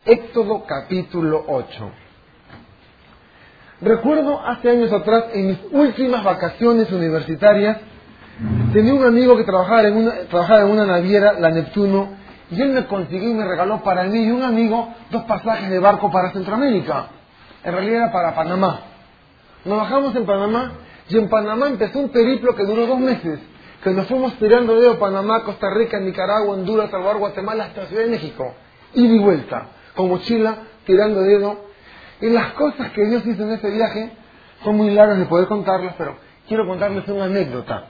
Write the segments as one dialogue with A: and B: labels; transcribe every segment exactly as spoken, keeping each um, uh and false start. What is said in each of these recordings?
A: Éxodo capítulo ocho. Recuerdo hace años atrás, en mis últimas vacaciones universitarias, tenía un amigo que trabajaba en una, trabajaba en una naviera, la Neptuno, y él me consiguió y me regaló para mí y un amigo dos pasajes de barco para Centroamérica. En realidad era para Panamá. Nos bajamos en Panamá y en Panamá empezó un periplo que duró dos meses, que nos fuimos tirando de Panamá, Costa Rica, Nicaragua, Honduras, Salvador, Guatemala, hasta Ciudad de México, ida y vuelta, con mochila, tirando dedo. Y las cosas que Dios hizo en ese viaje son muy largas de poder contarlas, pero quiero contarles una anécdota.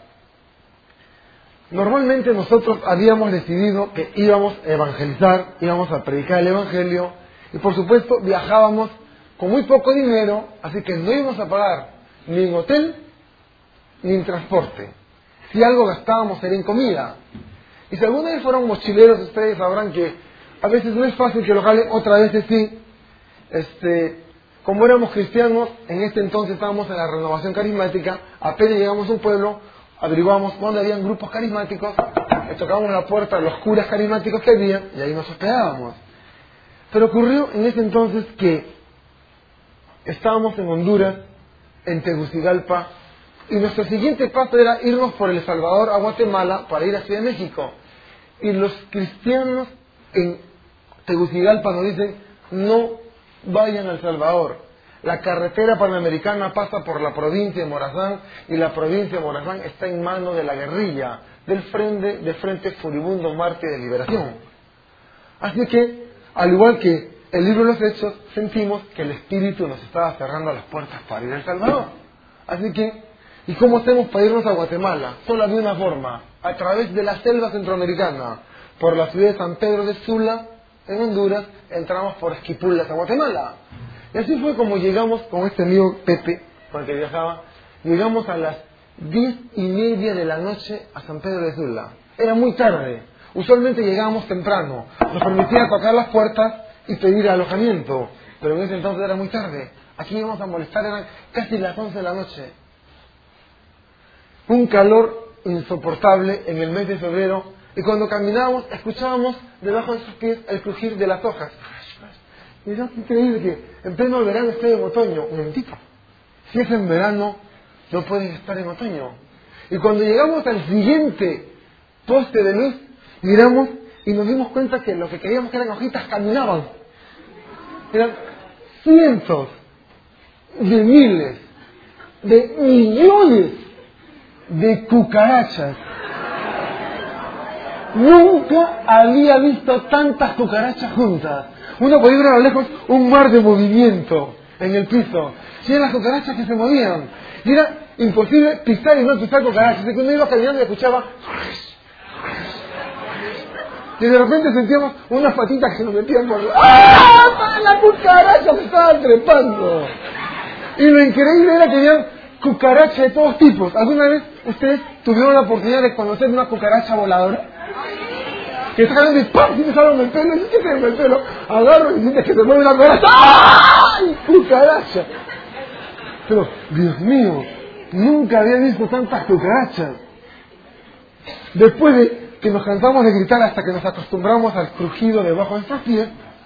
A: Normalmente nosotros habíamos decidido que íbamos a evangelizar, íbamos a predicar el Evangelio, y por supuesto viajábamos con muy poco dinero, así que no íbamos a pagar ni en hotel ni en transporte. Si algo gastábamos era en comida. Y si alguna vez fueron mochileros, ustedes sabrán que a veces no es fácil que lo jalen, otras veces sí. Este, como éramos cristianos, en este entonces estábamos en la renovación carismática, apenas llegamos a un pueblo, averiguamos dónde habían grupos carismáticos, le tocábamos la puerta a los curas carismáticos que había y ahí nos hospedábamos. Pero ocurrió en ese entonces que estábamos en Honduras, en Tegucigalpa, y nuestro siguiente paso era irnos por El Salvador a Guatemala para ir a Ciudad de México. Y los cristianos en Tegucigalpa nos dicen, no vayan a El Salvador. La carretera panamericana pasa por la provincia de Morazán y la provincia de Morazán está en manos de la guerrilla del Frente, de Frente Furibundo Mártir de Liberación. Así que, al igual que el libro de los Hechos, sentimos que el Espíritu nos estaba cerrando las puertas para ir a El Salvador. Así que, ¿y cómo hacemos para irnos a Guatemala? Solo de una forma, a través de la selva centroamericana, por la ciudad de San Pedro de Sula, en Honduras, entramos por Esquipulas a Guatemala. Y así fue como llegamos con este amigo Pepe, con el que viajaba, llegamos a las diez y media de la noche a San Pedro de Sula. Era muy tarde, usualmente llegábamos temprano, nos permitía tocar las puertas y pedir alojamiento, pero en ese entonces era muy tarde. Aquí íbamos a molestar, eran casi las once de la noche. Un calor insoportable en el mes de febrero, y cuando caminábamos escuchábamos debajo de sus pies el crujir de las hojas. Y es increíble que en pleno verano esté en otoño. Un momentito, si es en verano no pueden estar en otoño. Y cuando llegamos al siguiente poste de luz, miramos y nos dimos cuenta que lo que creíamos que eran hojitas caminaban. Eran cientos de miles de millones de cucarachas. Nunca había visto tantas cucarachas juntas. Uno podía ver a lo lejos un mar de movimiento en el piso. Y eran las cucarachas que se movían. Y era imposible pisar y no pisar cucarachas. Así que uno iba caminando y escuchaba. Y de repente sentíamos unas patitas que se nos metían por... ¡Ah! La cucaracha se estaba trepando. Y lo increíble era que había cucarachas de todos tipos. ¿Alguna vez ustedes tuvieron la oportunidad de conocer una cucaracha voladora? Que está cayendo y ¡pam! Si te salen el pelo, ¿y qué te el pelo? Agarro y sientes que te mueve una cucaracha. ¡Ay! ¡Cucaracha! Pero, Dios mío, nunca había visto tantas cucarachas. Después de que nos cansamos de gritar hasta que nos acostumbramos al crujido debajo de nuestros pies,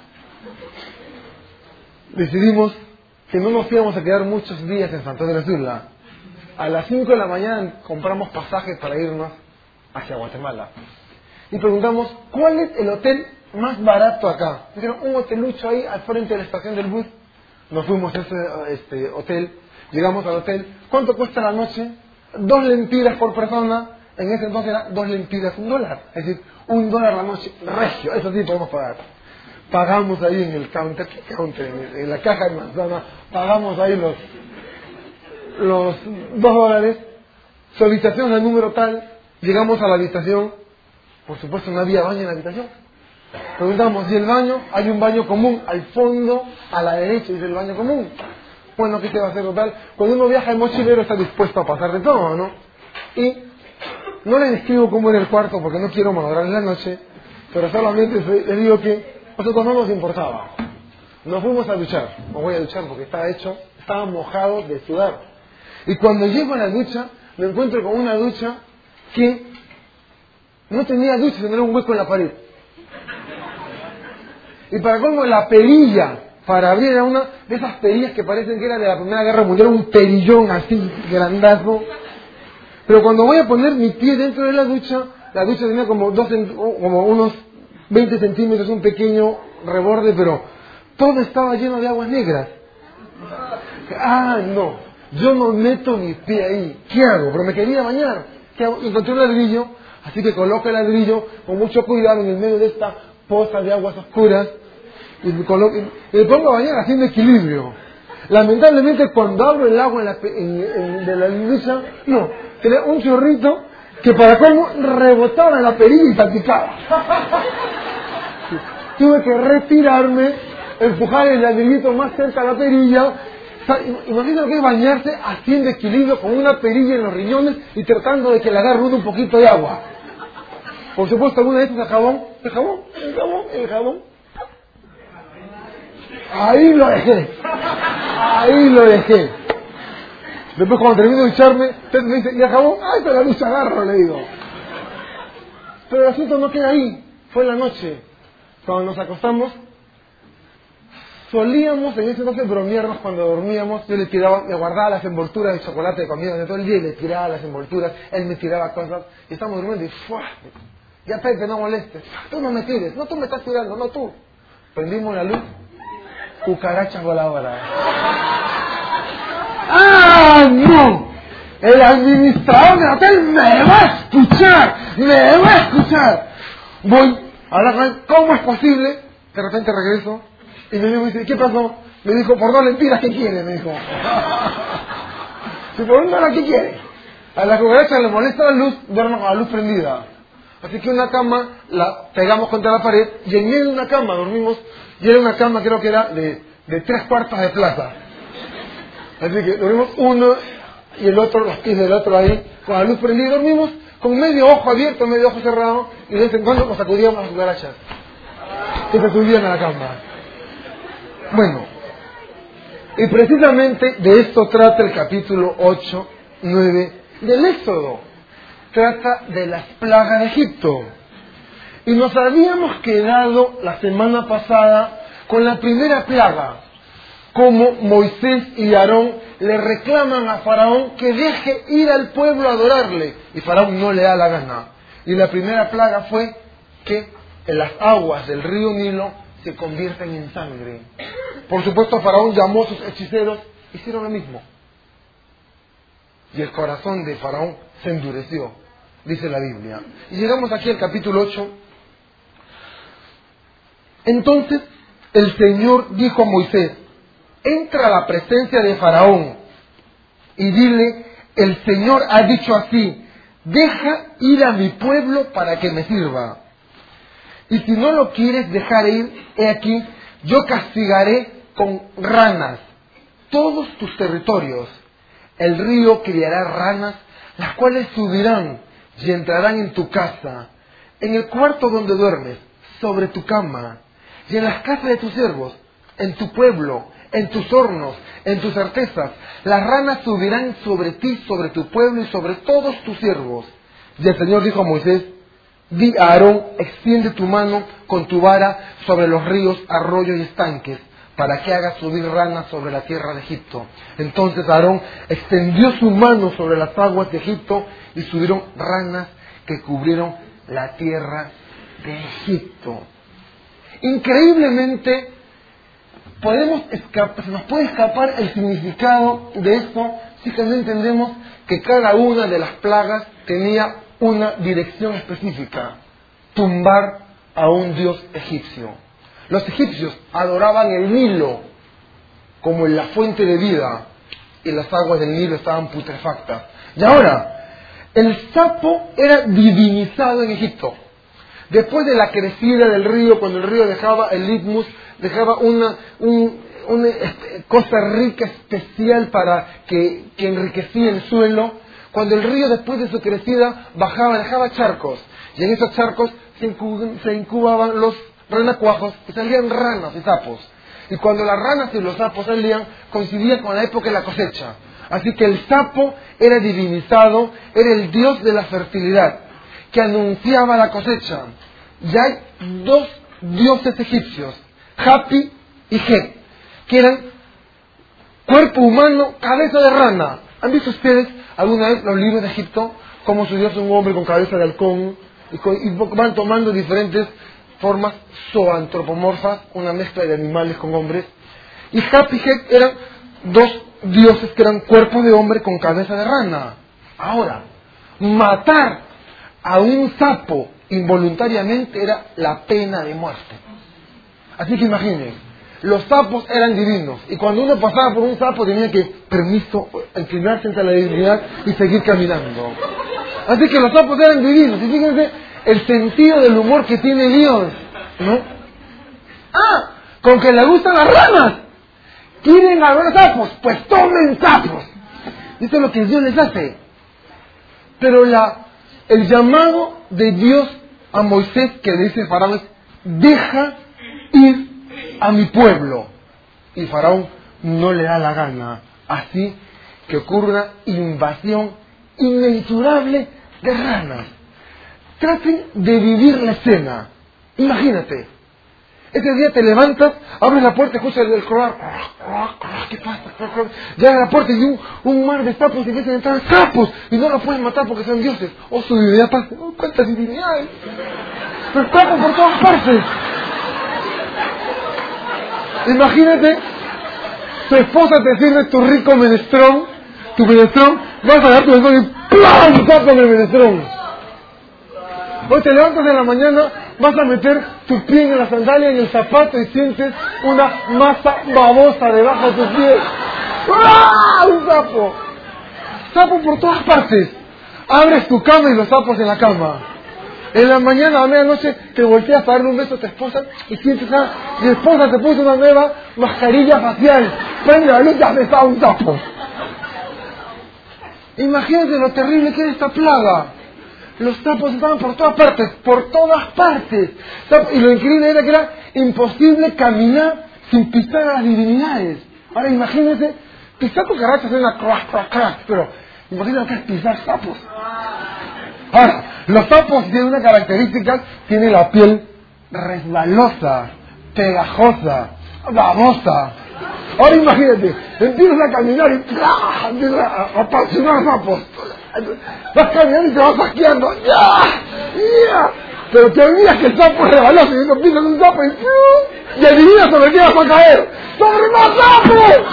A: decidimos que no nos íbamos a quedar muchos días en San Pedro de Sula. A las cinco de la mañana compramos pasajes para irnos hacia Guatemala. Y preguntamos, ¿cuál es el hotel más barato acá? Dijeron, un hotelucho ahí al frente de la estación del bus. Nos fuimos a ese este, hotel, llegamos al hotel. ¿Cuánto cuesta la noche? Dos lempiras por persona. En ese entonces era dos lempiras, un dólar. Es decir, un dólar la noche, regio, eso sí podemos pagar. Pagamos ahí en el counter, ¿qué counter? En, en la caja de manzana, pagamos ahí los, los dos dólares. Su habitación es el número tal, llegamos a la habitación. Por supuesto no había baño en la habitación. Preguntamos, ¿y el baño? Hay un baño común al fondo, a la derecha, dice el baño común. Bueno, ¿qué se va a hacer total? Cuando uno viaja en mochilero está dispuesto a pasar de todo, ¿no? Y no les describo cómo era el cuarto porque no quiero malograr en la noche, pero solamente les digo que a nosotros no nos importaba. Nos fuimos a duchar. Me voy a duchar porque estaba hecho, estaba mojado de sudar. Y cuando llego a la ducha, me encuentro con una ducha que no tenía ducha, sino era un hueco en la pared. Y para colmo, la perilla para abrir era una de esas perillas que parecen que era de la Primera Guerra Mundial, un perillón así grandazo. Pero cuando voy a poner mi pie dentro de la ducha, la ducha tenía como, dos, como unos veinte centímetros, un pequeño reborde, pero todo estaba lleno de aguas negras. Ah, no, yo no meto mi pie ahí. ¿Qué hago? Pero me quería bañar. ¿Qué hago? Encontré un ladrillo, así que coloco el ladrillo con mucho cuidado en el medio de esta poza de aguas oscuras y me, coloco, y me pongo a bañar haciendo equilibrio. Lamentablemente, cuando abro el agua en la, en, en, de la ducha, no, tenía un chorrito que para cómo rebotaba en la perilla y salpicaba. Tuve que retirarme, empujar el ladrillito más cerca a la perilla. Imagínate lo que es bañarse haciendo equilibrio con una perilla en los riñones y tratando de que le agarre uno un poquito de agua. Por supuesto, alguna vez el jabón, el jabón, el jabón, el jabón. Ahí lo dejé. Ahí lo dejé. Después cuando termino de ducharme, usted me dice, ¿y el jabón? ¡Ay, pero la ducha agarro! Le digo. Pero el asunto no queda ahí. Fue en la noche. Cuando nos acostamos, solíamos en ese entonces bromearnos cuando dormíamos. Yo le tiraba, me guardaba las envolturas de chocolate de comida de todo el día y le tiraba las envolturas. Él me tiraba cosas. Y estábamos durmiendo y ¡fua! Ya Pepe, no molestes. Tú no me tires. No, tú me estás tirando, no tú. Prendimos la luz. Cucarachas voladoras. ¡Ah, no! El administrador del hotel me va a escuchar. Me va a escuchar. Voy a hablar con él. ¿Cómo es posible? De repente regreso. Y mi amigo me dice, ¿qué pasó? Me dijo, por dos lempiras, ¿qué quiere? Me dijo. Si por un dólar, ¿qué quiere? A la cucaracha le molesta la luz, duerme con la luz prendida. Así que una cama la pegamos contra la pared y en medio de una cama dormimos. Y era una cama, creo que era de, de tres cuartos de plaza. Así que dormimos uno y el otro, los pies del otro ahí, con la luz prendida. Y dormimos con medio ojo abierto, medio ojo cerrado. Y de vez en cuando nos sacudíamos las cucarachas que se subían a la cama. Bueno, y precisamente de esto trata el capítulo ocho, nueve del Éxodo. Trata de las plagas de Egipto. Y nos habíamos quedado la semana pasada con la primera plaga, como Moisés y Aarón le reclaman a Faraón que deje ir al pueblo a adorarle, y Faraón no le da la gana. Y la primera plaga fue que las aguas del río Nilo se convierten en sangre. Por supuesto, Faraón llamó a sus hechiceros, hicieron lo mismo. Y el corazón de Faraón se endureció, dice la Biblia. Y llegamos aquí al capítulo ocho. Entonces el Señor dijo a Moisés, entra a la presencia de Faraón y dile, el Señor ha dicho así, deja ir a mi pueblo para que me sirva. Y si no lo quieres dejar ir, he aquí, yo castigaré con ranas todos tus territorios. El río criará ranas, las cuales subirán y entrarán en tu casa, en el cuarto donde duermes, sobre tu cama, y en las casas de tus siervos, en tu pueblo, en tus hornos, en tus artesas. Las ranas subirán sobre ti, sobre tu pueblo y sobre todos tus siervos. Y el Señor dijo a Moisés, di a Aarón, extiende tu mano con tu vara sobre los ríos, arroyos y estanques, para que haga subir ranas sobre la tierra de Egipto. Entonces Aarón extendió su mano sobre las aguas de Egipto y subieron ranas que cubrieron la tierra de Egipto. Increíblemente, podemos escapar, se nos puede escapar el significado de esto si que no entendemos que cada una de las plagas tenía una dirección específica: tumbar a un dios egipcio. Los egipcios adoraban el Nilo como la fuente de vida y las aguas del Nilo estaban putrefactas. Y ahora, el sapo era divinizado en Egipto. Después de la crecida del río, cuando el río dejaba el litmus, dejaba una, un, una cosa rica, especial para que, que enriquecía el suelo. Cuando el río, después de su crecida, bajaba, dejaba charcos. Y en esos charcos se, incub, se incubaban los renacuajos y salían ranas y sapos. Y cuando las ranas y los sapos salían, coincidía con la época de la cosecha. Así que el sapo era divinizado, era el dios de la fertilidad, que anunciaba la cosecha. Y hay dos dioses egipcios, Hapi y Het, que eran cuerpo humano, cabeza de rana. ¿Han visto ustedes alguna vez los libros de Egipto? Cómo su Dios es un hombre con cabeza de halcón y, con, y van tomando diferentes formas zoantropomorfas, una mezcla de animales con hombres. Y Hapi y Het eran dos dioses que eran cuerpo de hombre con cabeza de rana. Ahora, matar a un sapo involuntariamente era la pena de muerte. Así que imaginen, los sapos eran divinos, y cuando uno pasaba por un sapo tenía que, permiso, inclinarse ante la divinidad y seguir caminando. Así que los sapos eran divinos, y fíjense el sentido del humor que tiene Dios, ¿no? ¡Ah! Con que le gustan las ranas. ¿Quieren agarrar sapos? Pues tomen sapos. Esto es lo que Dios les hace. Pero la, el llamado de Dios a Moisés que le dice Faraón es: deja ir a mi pueblo. Y Faraón no le da la gana. Así que ocurre una invasión inmensurable de ranas. Traten de vivir la escena. Imagínate. Ese día te levantas, abres la puerta, escuchas el croar. ¿Qué pasa? Llegas a la puerta y un, un mar de sapos y empiezan a entrar sapos y no los pueden matar porque son dioses. Oh, su divinidad pasa. Oh, cuántas divinidades. Pero sapos por todas partes. Imagínate, tu esposa te sirve tu rico menestrón, tu menestrón, vas a dar tu menestrón y ¡plum! Sapo en el menestrón. Hoy te levantas en la mañana, vas a meter tu pie en la sandalia, en el zapato y sientes una masa babosa debajo de tus pies. ¡Ah! Un sapo. Sapo por todas partes. Abres tu cama y los sapos en la cama. En la mañana a medianoche te volteas para darle un beso a tu esposa y sientes a mi esposa te puso una nueva mascarilla facial. Prende la luz y ya está un sapo. Imagínate lo terrible que es esta plaga. Los sapos estaban por todas partes, por todas partes. Y lo increíble era que era imposible caminar sin pisar a las divinidades. Ahora imagínense, pisar cucarachas es una crack, crack, crack, pero imagínate lo que es pisar sapos. Ahora, los sapos tienen una característica, tienen la piel resbalosa, pegajosa, babosa. Ahora imagínate, empiezas a caminar y ¡ah! Empiezas a apasionar sapos. Vas caminando y te vas asqueando. ¡Ya! ¡Ya! Pero te olvidas que el sapo es resbaloso y no pisas un sapo y, y adivinas sobre qué vas a caer. ¡Sobre más sapos!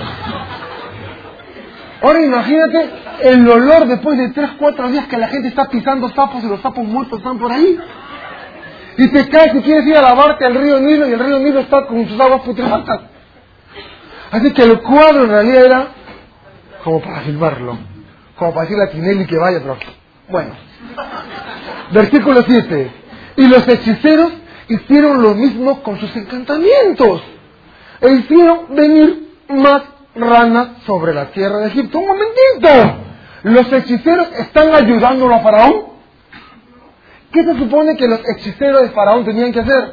A: Ahora imagínate el olor después de tres, cuatro días que la gente está pisando sapos y los sapos muertos están por ahí. Y te caes y quieres ir a lavarte al río Nilo y el río Nilo está con sus aguas putrefactas. Así que el cuadro en realidad era como para filmarlo, como para decirle a Tinelli que vaya, pero bueno. Versículo siete. Y los hechiceros hicieron lo mismo con sus encantamientos e hicieron venir más ranas sobre la tierra de Egipto. ¡Un momentito! ¿Los hechiceros están ayudándolo a Faraón? ¿Qué se supone que los hechiceros de Faraón tenían que hacer?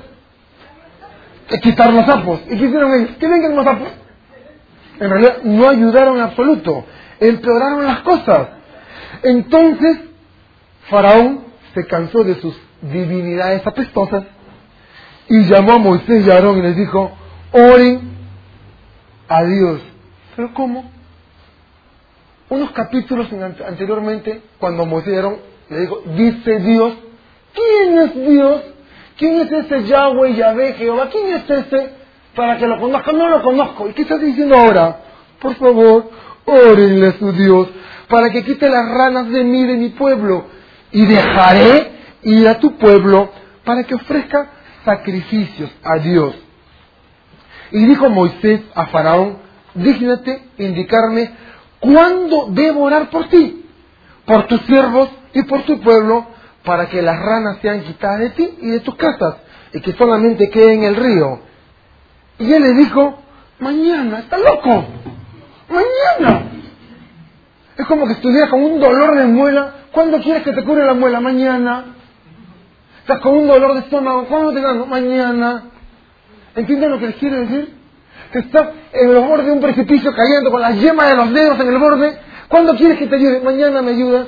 A: Que quitar los sapos. ¿Y qué hicieron ellos? ¿Qué vengan los sapos? En realidad no ayudaron en absoluto, empeoraron las cosas. Entonces Faraón se cansó de sus divinidades apestosas y llamó a Moisés y a Aarón y les dijo: oren a Dios. ¿Pero cómo? Unos capítulos anteriormente, cuando Moisés y Aarón le dijo: dice Dios. ¿Quién es Dios? ¿Quién es ese Yahweh, Yahvé, Jehová? ¿Quién es ese? Para que lo conozca. No lo conozco. ¿Y qué estás diciendo ahora? Por favor, órenle a su Dios para que quite las ranas de mí, de mi pueblo, y dejaré ir a tu pueblo para que ofrezca sacrificios a Dios. Y dijo Moisés a Faraón: dígnate indicarme cuándo debo orar por ti, por tus siervos y por tu pueblo, para que las ranas sean quitadas de ti y de tus casas, y que solamente quede en el río. Y él le dijo: mañana. ¿Está loco? Mañana. Es como que estuviera con un dolor de muela. ¿Cuándo quieres que te cure la muela? Mañana. Estás con un dolor de estómago. ¿Cuándo te gano? Mañana. ¿Entienden lo que les quiero decir? Que estás en los bordes de un precipicio cayendo con las yemas de los dedos en el borde. ¿Cuándo quieres que te ayude? Mañana me ayudas.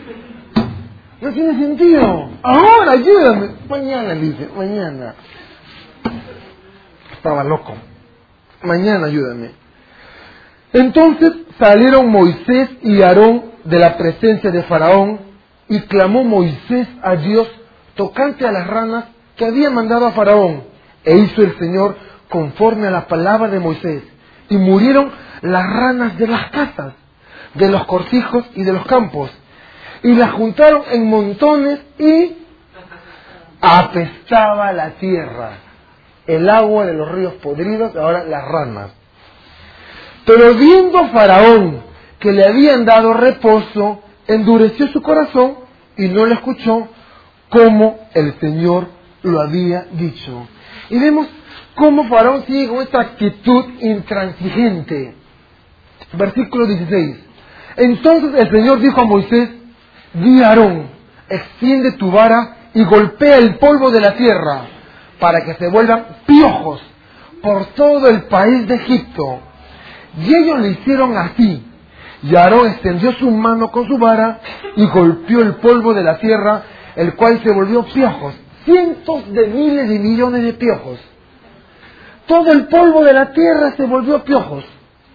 A: No tiene sentido. Ahora ayúdame. Mañana, dice. Mañana. estaba loco. Mañana ayúdame. Entonces salieron Moisés y Aarón de la presencia de Faraón, y clamó Moisés a Dios tocante a las ranas que había mandado a Faraón, e hizo el Señor conforme a la palabra de Moisés, y murieron las ranas de las casas, de los cortijos y de los campos, y las juntaron en montones, y apestaba la tierra, el agua de los ríos podridos, ahora las ranas. Pero viendo Faraón que le habían dado reposo, endureció su corazón y no le escuchó, como el Señor lo había dicho. Y vemos cómo Faraón sigue con esta actitud intransigente. Versículo dieciséis. Entonces el Señor dijo a Moisés: di a Aarón, extiende tu vara y golpea el polvo de la tierra, para que se vuelvan piojos por todo el país de Egipto. Y ellos le hicieron así. Y Aarón extendió su mano con su vara y golpeó el polvo de la tierra, el cual se volvió piojos, cientos de miles y millones de piojos. Todo el polvo de la tierra se volvió piojos.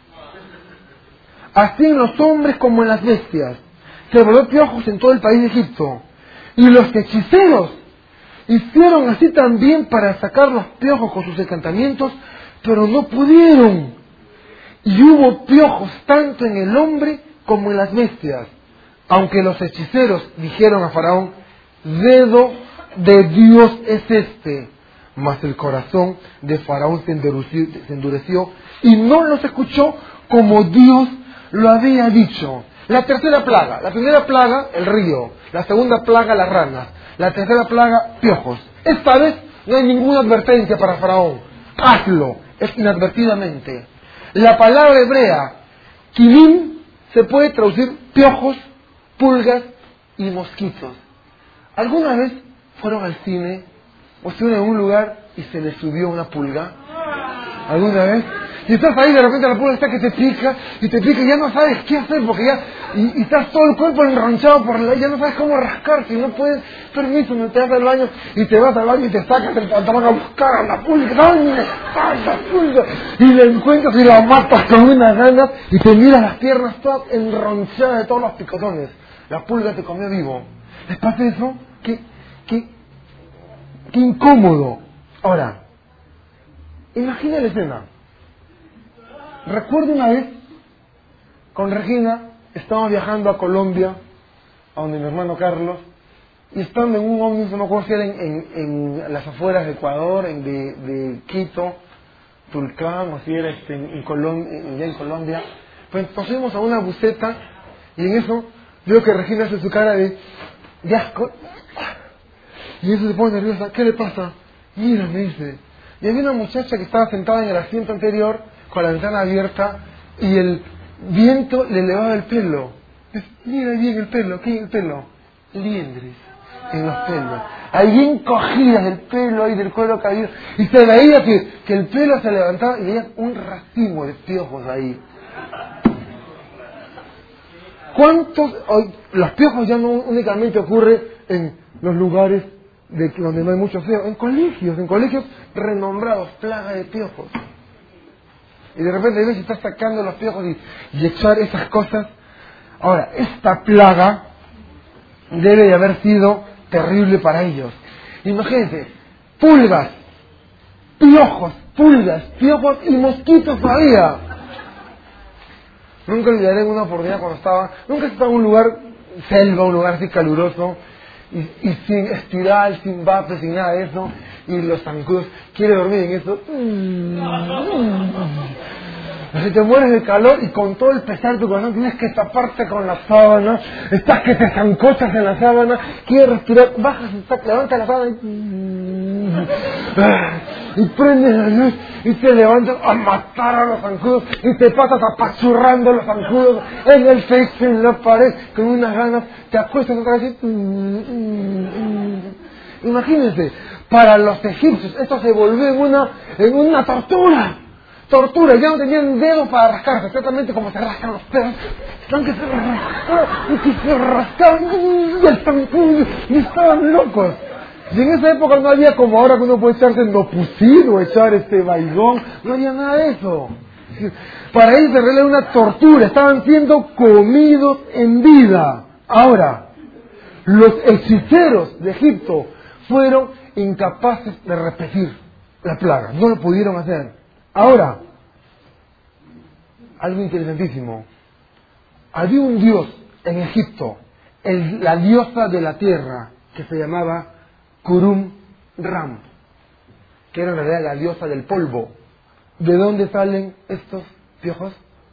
A: Así en los hombres como en las bestias. Se volvió piojos en todo el país de Egipto. Y los hechiceros hicieron así también para sacar los piojos con sus encantamientos, pero no pudieron. Y hubo piojos tanto en el hombre como en las bestias. Aunque los hechiceros dijeron a Faraón: dedo de Dios es este. Mas el corazón de Faraón se endureció, se endureció y no los escuchó como Dios lo había dicho. La tercera plaga. La primera plaga, el río. La segunda plaga, las ranas. La tercera plaga, piojos. Esta vez no hay ninguna advertencia para Faraón. Hazlo. Es inadvertidamente. La palabra hebrea, kilim, se puede traducir piojos, pulgas y mosquitos. ¿Alguna vez fueron al cine o estuvieron en un lugar y se les subió una pulga? ¿Alguna vez? Y estás ahí, de repente la pulga está que te pica, y te pica y ya no sabes qué hacer, porque ya, y, y estás todo el cuerpo enronchado por la, ya no sabes cómo rascarte, y no puedes, permiso, me te vas al baño, y te vas al baño y te sacas el pantalón a buscar a la pulga, ¿dónde está la pulga? Y la encuentras y la matas con unas ganas, y te miras las piernas todas enronchadas de todos los picotones. La pulga te comió vivo. ¿Les pasa eso? Qué, qué, qué incómodo. Ahora, imagina la escena. Recuerdo una vez, con Regina, estábamos viajando a Colombia, a donde mi hermano Carlos, y estando en un ómnibus, no me acuerdo si era en, en, en las afueras de Ecuador, en de, de Quito, Tulcán, o si era este, en, en, Colom, en, en Colombia, pues nos fuimos a una buseta, y en eso, veo que Regina hace su cara de, de asco, y eso se pone nerviosa. ¿Qué le pasa? Mira, me dice. Y había una muchacha que estaba sentada en el asiento anterior, con la ventana abierta, y el viento le elevaba el pelo. Mira bien el pelo, ¿qué hay en el pelo? Liendres en los pelos. Ahí encogidas del pelo y del cuero caído. Y se veía que, que el pelo se levantaba y veía un racimo de piojos ahí. ¿Cuántos? Hoy, los piojos ya no únicamente ocurren en los lugares de donde no hay mucho feo, en colegios, en colegios renombrados, plaga de piojos. Y de repente ves y estás sacando los piojos y, y echar esas cosas. Ahora, esta plaga debe de haber sido terrible para ellos. Imagínense, pulgas, piojos, pulgas, piojos y mosquitos todavía. Nunca olvidaré una oportunidad cuando estaba, nunca estaba en un lugar, selva, un lugar así caluroso, y, y sin espiral, sin vapor, sin nada de eso, y los zancudos, quiere dormir en eso. Si te mueres de calor y con todo el pesar de tu corazón tienes que taparte con la sábana, estás que te zancochas en la sábana, quieres respirar, bajas, levantas la sábana y, y prendes la luz y te levantas a matar a los zancudos y te pasas apachurrando a los zancudos en el techo, en la pared, con unas ganas, te acuestas otra vez y... Imagínense, para los egipcios esto se volvió en una, en una tortura. Tortura, ya no tenían dedos para rascarse, exactamente como se rascan los perros. Están que se rascaban, y que se rascaban, y estaban, y estaban locos. Si en esa época no había como ahora que uno puede echarse endopucido, echar este baigón, no había nada de eso. Para ellos en realidad era una tortura, estaban siendo comidos en vida. Ahora, los hechiceros de Egipto fueron incapaces de repetir la plaga, no lo pudieron hacer. Ahora, algo interesantísimo, había un dios en Egipto, el, la diosa de la tierra, que se llamaba Kurum Ram, que era en realidad la diosa del polvo. ¿De dónde salen estos piojos?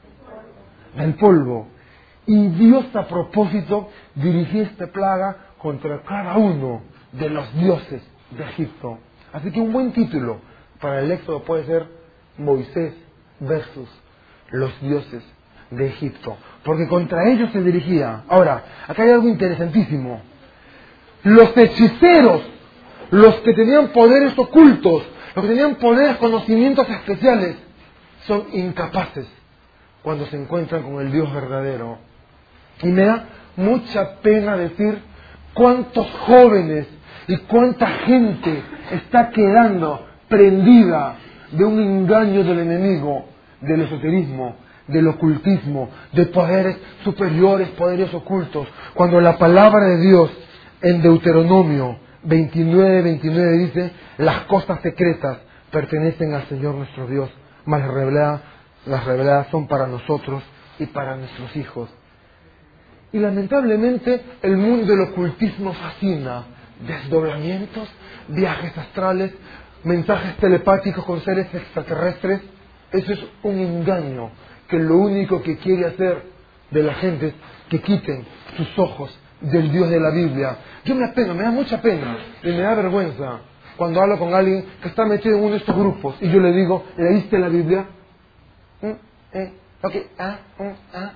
A: Del polvo. Y Dios a propósito dirigió esta plaga contra cada uno de los dioses de Egipto. Así que un buen título para el Éxodo puede ser Moisés versus los dioses de Egipto, porque contra ellos se dirigía. Ahora, acá hay algo interesantísimo. Los hechiceros, los que tenían poderes ocultos, los que tenían poderes, conocimientos especiales, son incapaces cuando se encuentran con el Dios verdadero. Y me da mucha pena decir cuántos jóvenes y cuánta gente está quedando prendida de un engaño del enemigo, del esoterismo, del ocultismo, de poderes superiores, poderes ocultos, cuando la palabra de Dios en Deuteronomio veintinueve, veintinueve dice: las cosas secretas pertenecen al Señor nuestro Dios, mas las reveladas, las reveladas son para nosotros y para nuestros hijos. Y lamentablemente el mundo del ocultismo fascina. Desdoblamientos, viajes astrales, mensajes telepáticos con seres extraterrestres. Eso es un engaño que lo único que quiere hacer de la gente es que quiten sus ojos del Dios de la Biblia. Yo me apeno, me da mucha pena y me da vergüenza cuando hablo con alguien que está metido en uno de estos grupos y yo le digo: ¿leíste la Biblia? ¿Mm? ¿Eh? Ok, ah, mm, ah.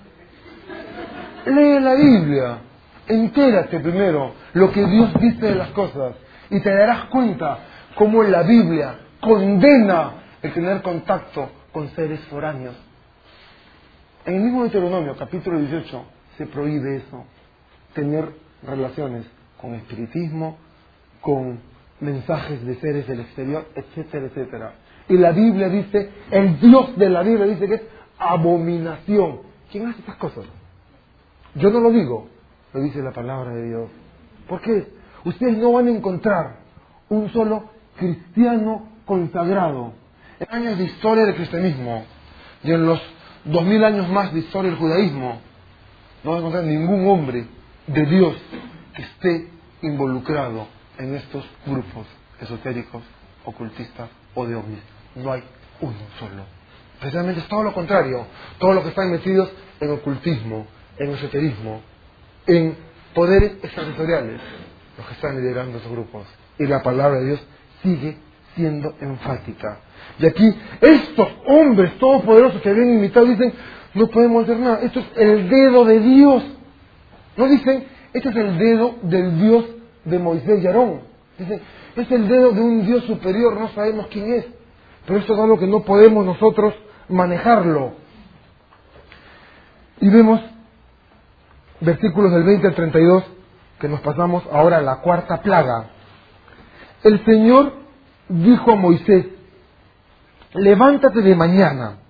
A: Lee la Biblia, entérate primero lo que Dios dice de las cosas y te darás cuenta cómo la Biblia condena el tener contacto con seres foráneos. En el mismo Deuteronomio, capítulo dieciocho, se prohíbe eso, tener relaciones con espiritismo, con mensajes de seres del exterior, etcétera, etcétera. Y la Biblia dice, el Dios de la Biblia dice que es abominación. ¿Quién hace estas cosas? Yo no lo digo, lo dice la palabra de Dios. ¿Por qué? Ustedes no van a encontrar un solo cristiano consagrado en años de historia del cristianismo y en los dos mil años más de historia del judaísmo. No van a encontrar ningún hombre de Dios que esté involucrado en estos grupos esotéricos, ocultistas o de ovnis. No hay uno solo. Precisamente es todo lo contrario. Todos los que están metidos en ocultismo, en esoterismo, en poderes extraterritoriales, los que están liderando esos grupos. Y la palabra de Dios sigue siendo enfática. Y aquí estos hombres todopoderosos que habían imitado dicen: no podemos hacer nada, esto es el dedo de Dios. No dicen: este es el dedo del Dios de Moisés y Aarón. Dicen: es el dedo de un Dios superior, no sabemos quién es. Pero esto es algo que no podemos nosotros manejarlo. Y vemos versículos del veinte al treinta y dos, que nos pasamos ahora a la cuarta plaga. El Señor dijo a Moisés: levántate de mañana,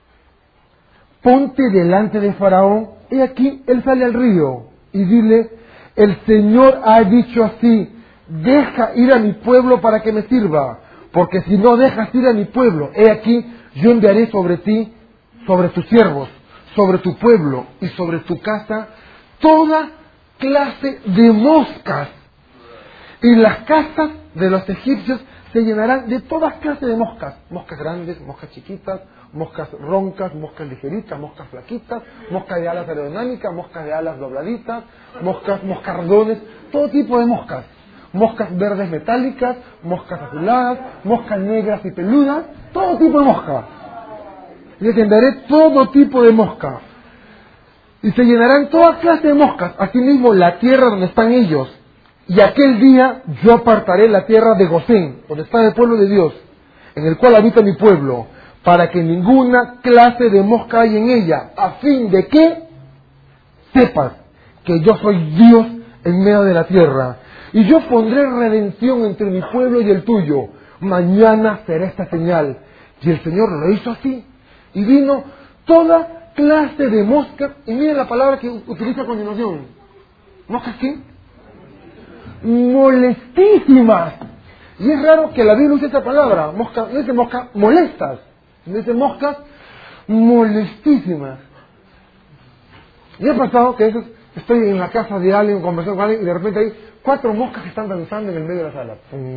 A: ponte delante de Faraón, y aquí él sale al río, y dile: el Señor ha dicho así, deja ir a mi pueblo para que me sirva, porque si no dejas ir a mi pueblo, he aquí, yo enviaré sobre ti, sobre tus siervos, sobre tu pueblo y sobre tu casa, toda clase de moscas, y las casas de los egipcios se llenarán de todas clases de moscas, moscas grandes, moscas chiquitas, moscas roncas, moscas ligeritas, moscas flaquitas, moscas de alas aerodinámicas, moscas de alas dobladitas, moscas, moscardones, todo tipo de moscas, moscas verdes metálicas, moscas azuladas, moscas negras y peludas, todo tipo de moscas. Y te enviaré todo tipo de moscas. Y se llenarán toda clase de moscas, asimismo la tierra donde están ellos. Y aquel día yo apartaré la tierra de Gosén, donde está el pueblo de Dios, en el cual habita mi pueblo, para que ninguna clase de mosca haya en ella, a fin de que sepas que yo soy Dios en medio de la tierra. y yo pondré redención entre mi pueblo y el tuyo. Mañana será esta señal. Y el Señor lo hizo así. Y vino toda clase de moscas. Y miren la palabra que utiliza a continuación. ¿Moscas qué? Molestísimas. Y es raro que la Biblia use esa palabra. Mosca, no dice moscas molestas. Dice moscas molestísimas. Y ha pasado que eso, estoy en la casa de alguien, conversando con alguien, y de repente hay cuatro moscas que están danzando en el medio de la sala.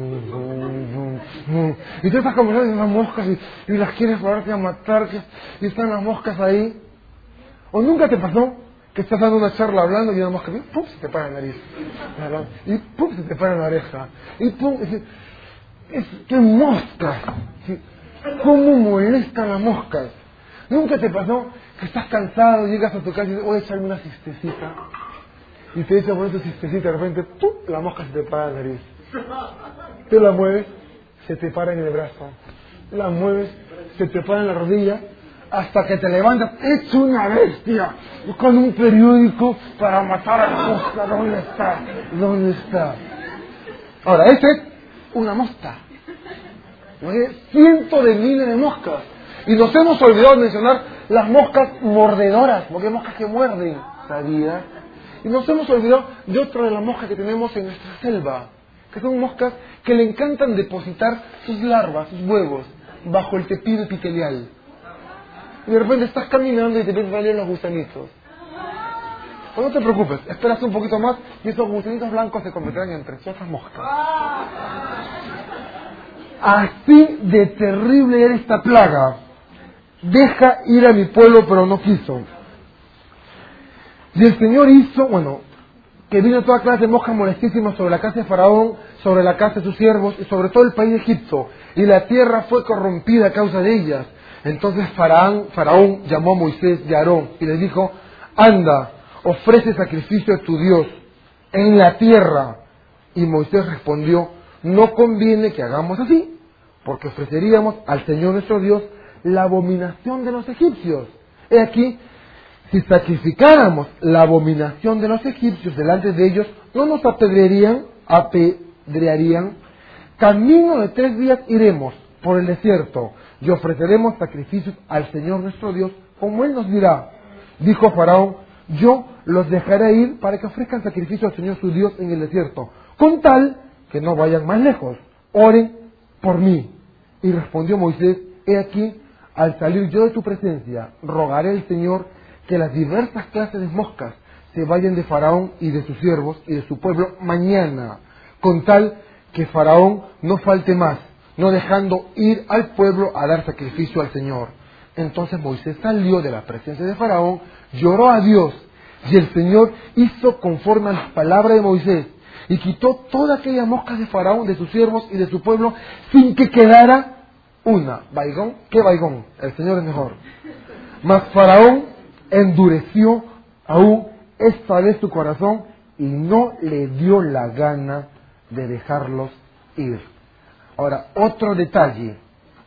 A: Y tú estás conversando con esas moscas y, y las quieres pararte a matar, que, y están las moscas ahí. ¿O nunca te pasó que estás dando una charla hablando y una mosca, y ¡pum!, se te para la nariz, y ¡pum!, se te para la oreja, y ¡pum!, es, es, ¡qué moscas! ¿Sí? ¿Cómo molestan las moscas? ¿Nunca te pasó que estás cansado, llegas a tu casa y dices, voy a echarme una siestecita? Y te echas por tu siestecita y de repente, ¡pum!, la mosca se te para la nariz. Tú la mueves, se te para en el brazo. La mueves, se te para en la rodilla, hasta que te levantas, hecho una bestia, con un periódico para matar a la mosca. ¿Dónde está? ¿Dónde está? Ahora, esta es una mosca. Cientos de miles de moscas. Y nos hemos olvidado de mencionar las moscas mordedoras, porque hay moscas que muerden, ¿sabías? Y nos hemos olvidado de otra de las moscas que tenemos en nuestra selva, que son moscas que le encantan depositar sus larvas, sus huevos, bajo el tepido epitelial. Y de repente estás caminando y te empiezan a salir los gusanitos. Pues no te preocupes, esperas un poquito más y esos gusanitos blancos se convertirán en preciosas moscas. Así de terrible era esta plaga. Deja ir a mi pueblo, pero no quiso. Y el Señor hizo, bueno, que vino toda clase de moscas molestísimas sobre la casa de Faraón, sobre la casa de sus siervos y sobre todo el país de Egipto. Y la tierra fue corrompida a causa de ellas. Entonces Faraón, Faraón llamó a Moisés y a Aarón y les dijo, anda, ofrece sacrificio a tu Dios en la tierra. Y Moisés respondió, no conviene que hagamos así, porque ofreceríamos al Señor nuestro Dios la abominación de los egipcios. He aquí, si sacrificáramos la abominación de los egipcios delante de ellos, no nos apedrearían, apedrearían. Camino de tres días iremos por el desierto y ofreceremos sacrificios al Señor nuestro Dios, como Él nos dirá. Dijo Faraón, yo los dejaré ir para que ofrezcan sacrificio al Señor su Dios en el desierto, con tal que no vayan más lejos. Oren por mí. Y respondió Moisés, he aquí, al salir yo de tu presencia, rogaré al Señor que las diversas clases de moscas se vayan de Faraón y de sus siervos y de su pueblo mañana, con tal que Faraón no falte más, no dejando ir al pueblo a dar sacrificio al Señor. Entonces Moisés salió de la presencia de Faraón, lloró a Dios, y el Señor hizo conforme a las palabras de Moisés, y quitó todas aquellas moscas de Faraón, de sus siervos y de su pueblo, sin que quedara una. ¿Baigón? ¿Qué baigón? El Señor es mejor. Mas Faraón endureció aún esta vez su corazón y no le dio la gana de dejarlos ir. Ahora, otro detalle.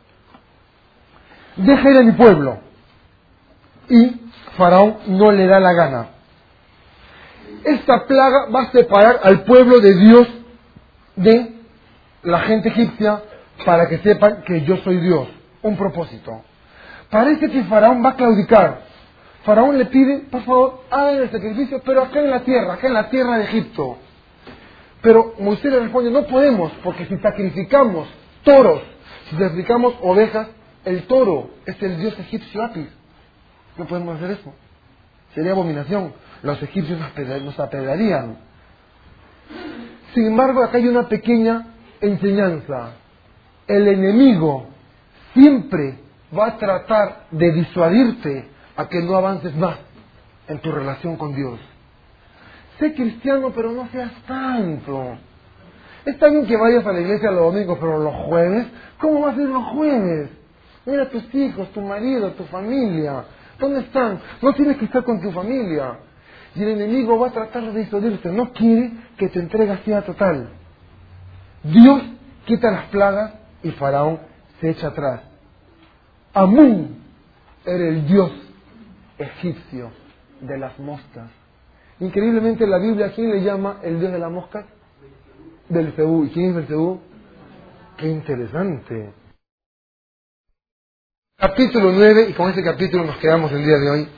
A: Deja ir a mi pueblo. Y Faraón no le da la gana. Esta plaga va a separar al pueblo de Dios de la gente egipcia para que sepan que yo soy Dios. Un propósito. Parece que Faraón va a claudicar. Faraón le pide, por favor, hagan el sacrificio, pero acá en la tierra, acá en la tierra de Egipto. Pero Moisés le responde, no podemos, porque si sacrificamos toros, si sacrificamos ovejas, el toro es el dios egipcio Apis. No podemos hacer eso. Sería abominación. Los egipcios nos apedrearían. Sin embargo, acá hay una pequeña enseñanza. El enemigo siempre va a tratar de disuadirte a que no avances más en tu relación con Dios. Sé cristiano, pero no seas tanto. Está bien que vayas a la iglesia los domingos, pero los jueves, ¿cómo vas a ir los jueves? Mira a tus hijos, tu marido, tu familia. ¿Dónde están? No tienes que estar con tu familia. Y el enemigo va a tratar de disuadirte. No quiere que tu entrega sea total. Dios quita las plagas y Faraón se echa atrás. Amún era el dios egipcio de las moscas. Increíblemente la Biblia, ¿a quién le llama el dios de las moscas? Belcebú. ¿Y quién es Belcebú? ¡Qué interesante! Capítulo nueve, y con este capítulo nos quedamos el día de hoy.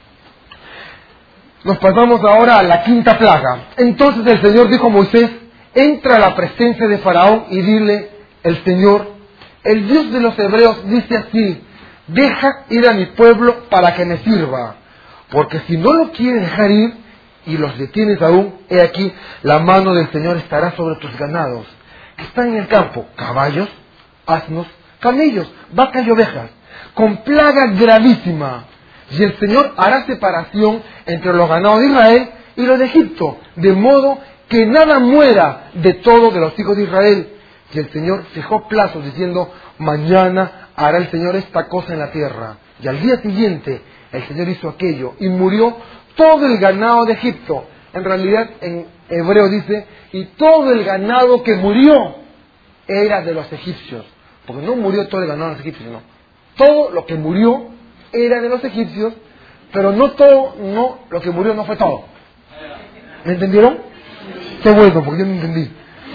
A: Nos pasamos ahora a la quinta plaga. Entonces el Señor dijo a Moisés: entra a la presencia de Faraón y dile: el Señor, el Dios de los hebreos, dice así: deja ir a mi pueblo para que me sirva, porque si no lo quieres dejar ir y los detienes aún, he aquí, la mano del Señor estará sobre tus ganados que están en el campo, caballos, asnos, camellos, vacas y ovejas, con plaga gravísima. Y el Señor hará separación entre los ganados de Israel y los de Egipto, de modo que nada muera de todo de los hijos de Israel. Y el Señor fijó plazos diciendo: mañana hará el Señor esta cosa en la tierra. Y al día siguiente el Señor hizo aquello y murió todo el ganado de Egipto. En realidad en hebreo dice: y todo el ganado que murió era de los egipcios. Porque no murió todo el ganado de los egipcios, no. Todo lo que murió era de los egipcios, pero no todo, no, lo que murió no fue todo. ¿Me entendieron? Qué bueno, porque yo no entendí.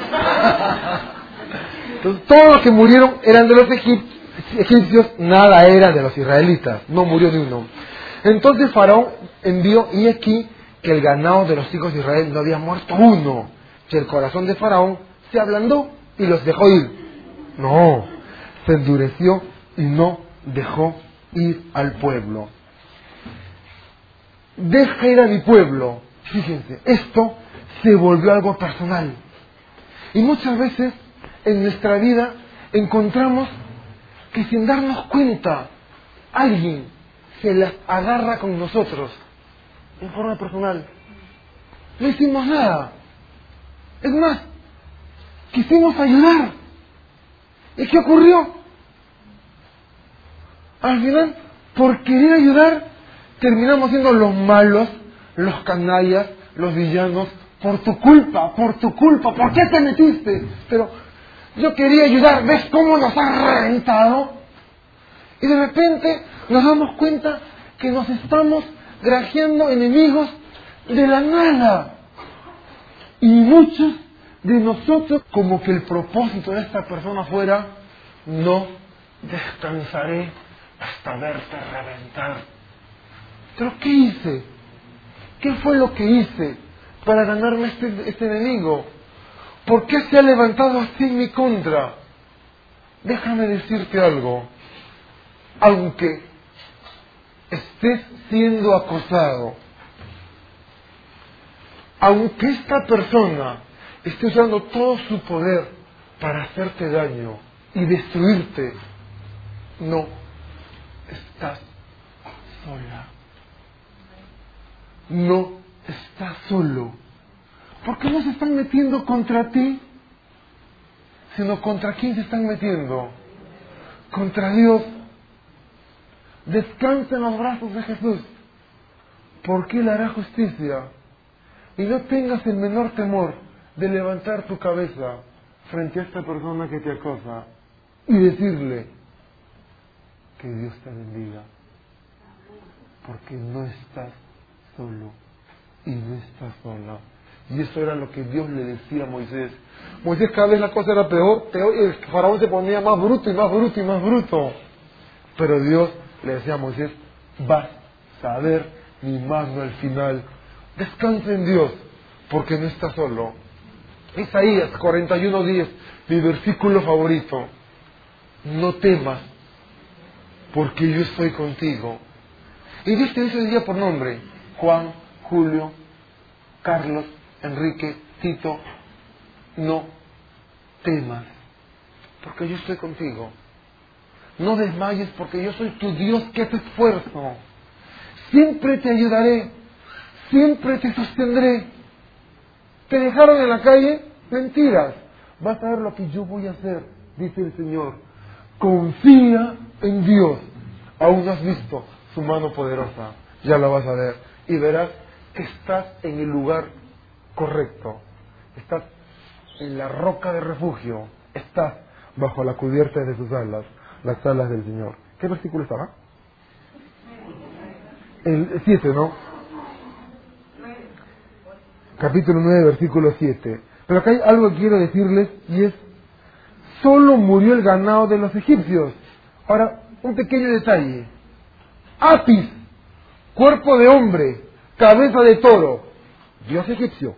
A: Entonces, todos los que murieron eran de los egipcios, nada era de los israelitas, no murió ni uno. Entonces Faraón envió, y aquí que el ganado de los hijos de Israel no había muerto uno, que el corazón de Faraón se ablandó y los dejó ir. No, se endureció y no dejó ir al pueblo. Deja ir a mi pueblo. Fíjense, esto se volvió algo personal. Y muchas veces en nuestra vida encontramos que sin darnos cuenta alguien se las agarra con nosotros en forma personal. No hicimos nada. Es más, quisimos ayudar. ¿Y qué ocurrió? Al final, por querer ayudar, terminamos siendo los malos, los canallas, los villanos, por tu culpa, por tu culpa. ¿Por qué te metiste? Pero yo quería ayudar, ¿ves cómo nos ha reventado? Y de repente nos damos cuenta que nos estamos granjeando enemigos de la nada. Y muchos de nosotros, como que el propósito de esta persona fuera: no descansaré hasta verte reventar. ¿Pero qué hice? ¿Qué fue lo que hice para ganarme este, este enemigo? ¿Por qué se ha levantado así en mi contra? Déjame decirte algo. Aunque estés siendo acosado, aunque esta persona esté usando todo su poder para hacerte daño y destruirte, no estás sola. No estás solo. ¿Por qué no se están metiendo contra ti? Sino contra quién se están metiendo. Contra Dios. Descansa en los brazos de Jesús, porque Él hará justicia. Y no tengas el menor temor de levantar tu cabeza frente a esta persona que te acosa y decirle: que Dios te bendiga, porque no estás solo y no estás sola. Y eso era lo que Dios le decía a Moisés. Moisés, cada vez la cosa era peor, peor, y el faraón se ponía más bruto y más bruto y más bruto. Pero Dios le decía a Moisés: vas a ver mi mano al final. Descansa en Dios, porque no estás solo. Isaías cuarenta y uno diez, mi versículo favorito: no temas, porque yo estoy contigo. Y Dios te dice hoy día por nombre: Juan, Julio, Carlos, Enrique, Tito, no temas, porque yo estoy contigo. No desmayes, porque yo soy tu Dios que te esfuerzo. Siempre te ayudaré, siempre te sostendré. ¿Te dejaron en la calle? Mentiras. Vas a ver lo que yo voy a hacer, dice el Señor. Confía en Dios. Aún no has visto su mano poderosa. Ya la vas a ver. Y verás que estás en el lugar correcto. Estás en la roca de refugio. Estás bajo la cubierta de sus alas, las alas del Señor. ¿Qué versículo estaba? El siete, ¿no? Capítulo nueve, versículo siete. Pero acá hay algo que quiero decirles, y es, solo murió el ganado de los egipcios. Ahora, un pequeño detalle. Apis, cuerpo de hombre, cabeza de toro, dios egipcio.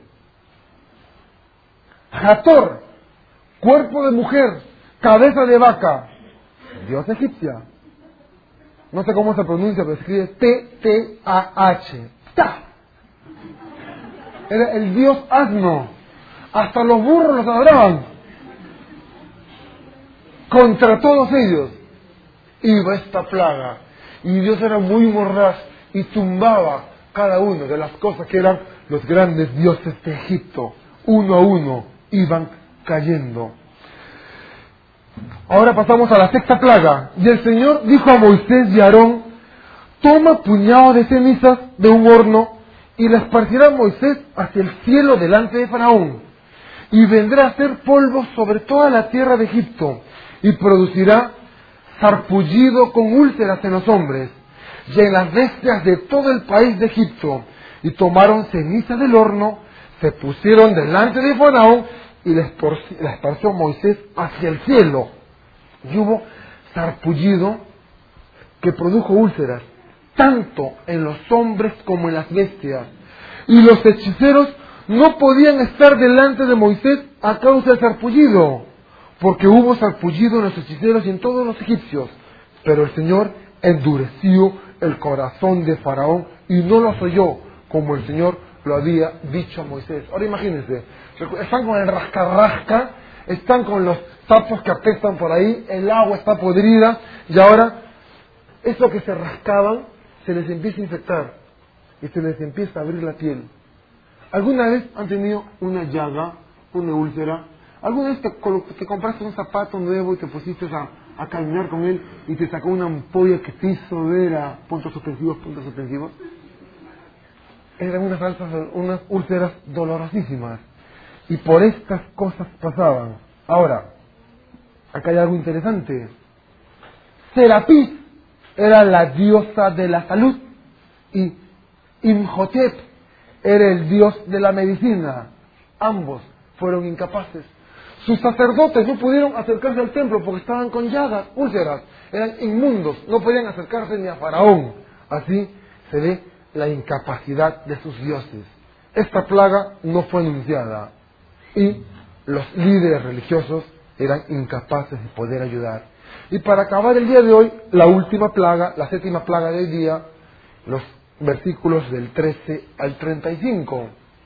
A: Hathor, cuerpo de mujer, cabeza de vaca, dios egipcia. No sé cómo se pronuncia, pero se escribe T T A H. Ta. Era el dios asno. Hasta los burros los adoraban. Contra todos ellos iba esta plaga. Y Dios era muy mordaz y tumbaba cada uno de las cosas que eran los grandes dioses de Egipto. Uno a uno iban cayendo. Ahora pasamos a la sexta plaga. Y el Señor dijo a Moisés y a Aarón: toma puñado de cenizas de un horno y la esparcirá Moisés hacia el cielo delante de Faraón. Y vendrá a hacer polvo sobre toda la tierra de Egipto y producirá sarpullido con úlceras en los hombres y en las bestias de todo el país de Egipto. Y tomaron ceniza del horno, se pusieron delante de Faraón y la esparció Moisés hacia el cielo. Y hubo sarpullido que produjo úlceras, tanto en los hombres como en las bestias. Y los hechiceros no podían estar delante de Moisés a causa del sarpullido, porque hubo sarpullido en los hechiceros y en todos los egipcios. Pero el Señor endureció el corazón de Faraón y no los oyó, como el Señor lo había dicho a Moisés. Ahora imagínense, están con el rascarrasca, están con los sapos que apestan por ahí, el agua está podrida, y ahora eso que se rascaban se les empieza a infectar y se les empieza a abrir la piel. ¿Alguna vez han tenido una llaga, una úlcera? ¿Alguna vez te, te compraste un zapato nuevo y te pusiste a, a caminar con él y te sacó una ampolla que te hizo ver a puntos suspensivos, puntos suspensivos? Eran unas, altas, unas úlceras dolorosísimas. Y por estas cosas pasaban. Ahora, acá hay algo interesante. Serapis era la diosa de la salud y Imhotep era el dios de la medicina. Ambos fueron incapaces. Sus sacerdotes no pudieron acercarse al templo porque estaban con llagas, úlceras, eran inmundos, no podían acercarse ni a Faraón. Así se ve la incapacidad de sus dioses. Esta plaga no fue anunciada y los líderes religiosos eran incapaces de poder ayudar. Y para acabar el día de hoy, la última plaga, la séptima plaga del día, los versículos del trece al treinta y cinco.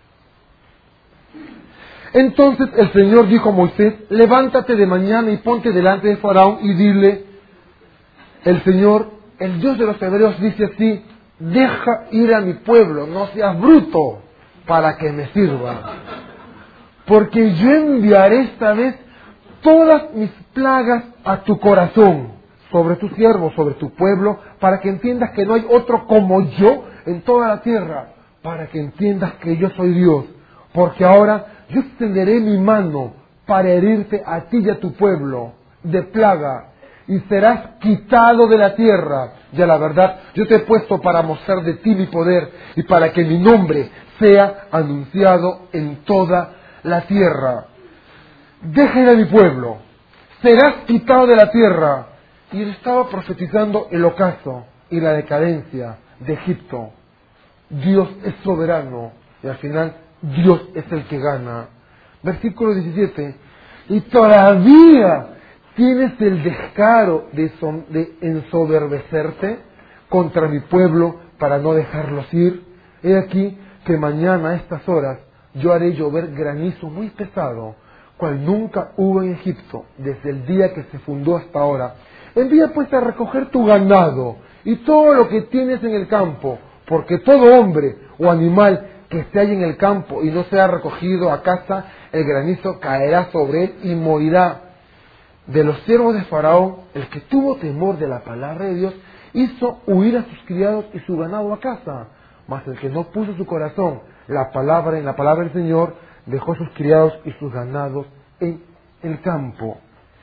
A: Entonces el Señor dijo a Moisés: levántate de mañana y ponte delante de Faraón y dile: el Señor, el Dios de los hebreos, dice así: deja ir a mi pueblo, no seas bruto, para que me sirva. Porque yo enviaré esta vez todas mis plagas a tu corazón, sobre tu siervo, sobre tu pueblo, para que entiendas que no hay otro como yo en toda la tierra, para que entiendas que yo soy Dios. Porque ahora yo extenderé mi mano para herirte a ti y a tu pueblo de plaga, y serás quitado de la tierra. Y a la verdad, yo te he puesto para mostrar de ti mi poder y para que mi nombre sea anunciado en toda la tierra. Deja ir a mi pueblo, serás quitado de la tierra. Y él estaba profetizando el ocaso y la decadencia de Egipto. Dios es soberano y al final Dios es el que gana. Versículo diecisiete. Y todavía tienes el descaro de, son, de ensoberbecerte contra mi pueblo para no dejarlos ir. He aquí que mañana a estas horas yo haré llover granizo muy pesado, cual nunca hubo en Egipto desde el día que se fundó hasta ahora. Envía pues a recoger tu ganado y todo lo que tienes en el campo, porque todo hombre o animal que esté ahí en el campo y no sea recogido a casa, el granizo caerá sobre él y morirá. De los siervos de Faraón, el que tuvo temor de la palabra de Dios, hizo huir a sus criados y su ganado a casa. Mas el que no puso su corazón la palabra en la palabra del Señor, dejó sus criados y sus ganados en el campo.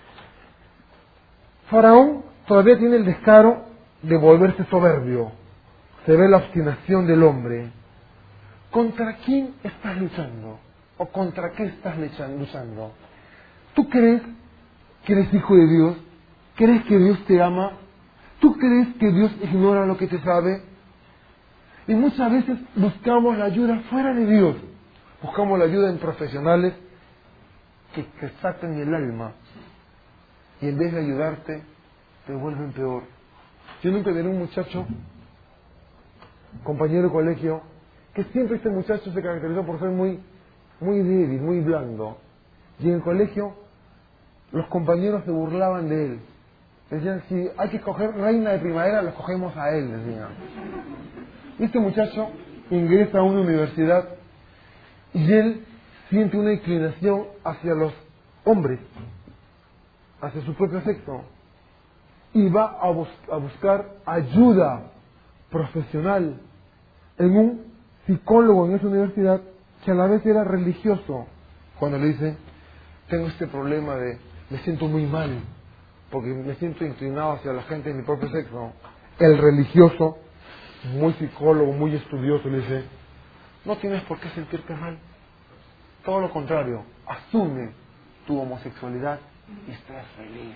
A: Faraón todavía tiene el descaro de volverse soberbio. Se ve la obstinación del hombre. ¿Contra quién estás luchando? ¿O contra qué estás luchando? ¿Tú crees que eres hijo de Dios? ¿Crees que Dios te ama? ¿Tú crees que Dios ignora lo que te sabe? Y muchas veces buscamos la ayuda fuera de Dios. Buscamos la ayuda en profesionales que te saquen el alma. Y en vez de ayudarte, te vuelven peor. Yo nunca tenía un muchacho, compañero de colegio, que siempre este muchacho se caracterizó por ser muy, muy débil, muy blando. Y en el colegio, los compañeros se burlaban de él. Decían, si hay que escoger reina de primavera, lo escogemos a él, decían. Y este muchacho ingresa a una universidad y él siente una inclinación hacia los hombres, hacia su propio sexo. Y va a, bus a buscar ayuda profesional en un psicólogo en esa universidad que a la vez era religioso. Cuando le dice, tengo este problema de, me siento muy mal, porque me siento inclinado hacia la gente de mi propio sexo. El religioso, muy psicólogo, muy estudioso, le dice, no tienes por qué sentirte mal. Todo lo contrario, asume tu homosexualidad y estés feliz.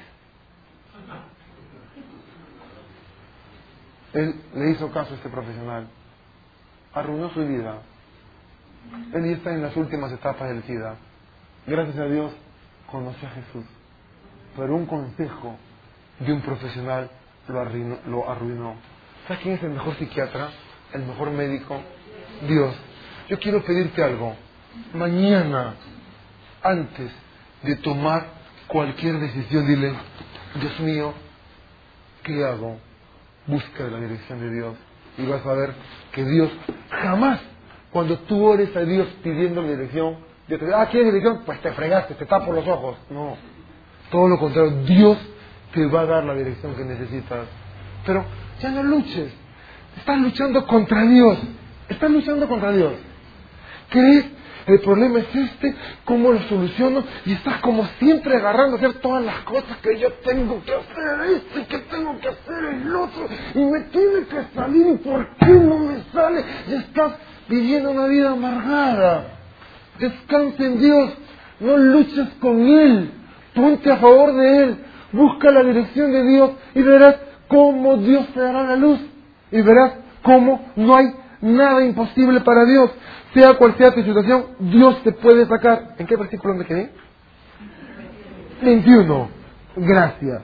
A: Él le hizo caso a este profesional, arruinó su vida. Él ya está en las últimas etapas del SIDA. Gracias a Dios conoció a Jesús, pero un consejo de un profesional lo arruinó, lo arruinó. ¿Sabes quién es el mejor psiquiatra? El mejor médico. Dios. Yo quiero pedirte algo. Mañana, antes de tomar cualquier decisión, dile, Dios mío, ¿qué hago? Busca la dirección de Dios y vas a ver que Dios jamás, cuando tú ores a Dios pidiendo la dirección, Dios te dice, ah, ¿quieres dirección? Pues te fregaste, te tapo los ojos. No, todo lo contrario, Dios te va a dar la dirección que necesitas. Pero ya no luches, estás luchando contra Dios, estás luchando contra Dios. ¿Crees? El problema es este, ¿cómo lo soluciono? Y estás como siempre agarrando a hacer todas las cosas que yo tengo que hacer, esto y que tengo que hacer el otro, y me tiene que salir, ¿y por qué no me sale? Y estás viviendo una vida amargada. Descansa en Dios, no luches con Él, ponte a favor de Él, busca la dirección de Dios y verás cómo Dios te dará la luz, y verás cómo no hay nada imposible para Dios. Sea cual sea tu situación, Dios te puede sacar. ¿En qué versículo me quedé? veintiuno. Gracias.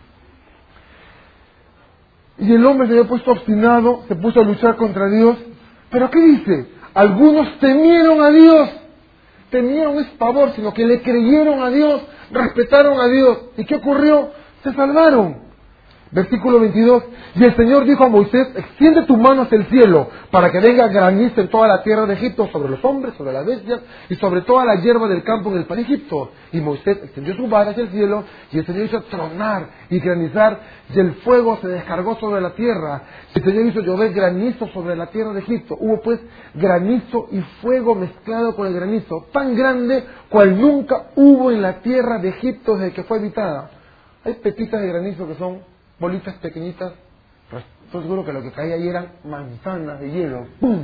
A: Y el hombre se había puesto obstinado, se puso a luchar contra Dios. ¿Pero qué dice? Algunos temieron a Dios. Temieron es pavor, sino que le creyeron a Dios, respetaron a Dios. ¿Y qué ocurrió? Se salvaron. Versículo veintidós. Y el Señor dijo a Moisés, extiende tu mano hacia el cielo, para que venga granizo en toda la tierra de Egipto, sobre los hombres, sobre las bestias, y sobre toda la hierba del campo en el pan de Egipto. Y Moisés extendió su vara hacia el cielo, y el Señor hizo tronar y granizar, y el fuego se descargó sobre la tierra. Y el Señor hizo llover granizo sobre la tierra de Egipto. Hubo pues granizo y fuego mezclado con el granizo, tan grande cual nunca hubo en la tierra de Egipto desde que fue habitada. Hay pepitas de granizo que son bolitas pequeñitas, pues estoy seguro que lo que caía ahí eran manzanas de hielo. ¡Pum!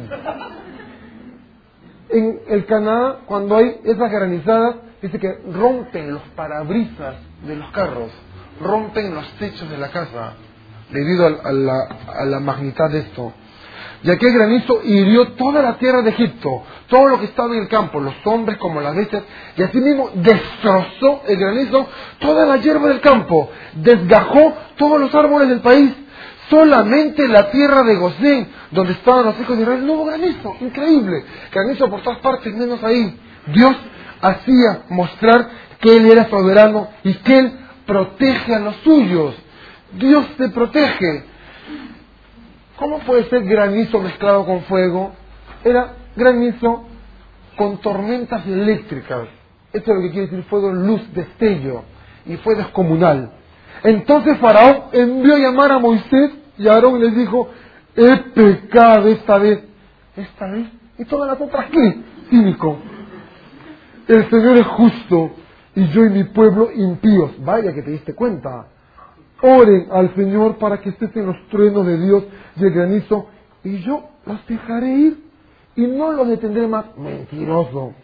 A: En el Canadá, cuando hay esas granizadas, dice que rompen los parabrisas de los carros, rompen los techos de la casa, debido a, a, la, a la magnitud de esto. Y aquel granizo hirió toda la tierra de Egipto, todo lo que estaba en el campo, los hombres como las bestias, y así mismo destrozó el granizo toda la hierba del campo, desgajó todos los árboles del país. Solamente la tierra de Gosén, donde estaban los hijos de Israel, no hubo granizo. Increíble, granizo por todas partes, menos ahí. Dios hacía mostrar que Él era soberano y que Él protege a los suyos. Dios te protege. ¿Cómo puede ser granizo mezclado con fuego? Era granizo con tormentas eléctricas. Esto es lo que quiere decir fuego, luz, destello. Y fue descomunal. Entonces Faraón envió a llamar a Moisés y a Aarón y les dijo, he pecado esta vez. ¿Esta vez? ¿Y todas las otras qué? Cínico. El Señor es justo y yo y mi pueblo impíos. Vaya que te diste cuenta. Oren al Señor para que cesen los truenos de Dios y el granizo, y yo los dejaré ir y no los detendré más. Mentiroso.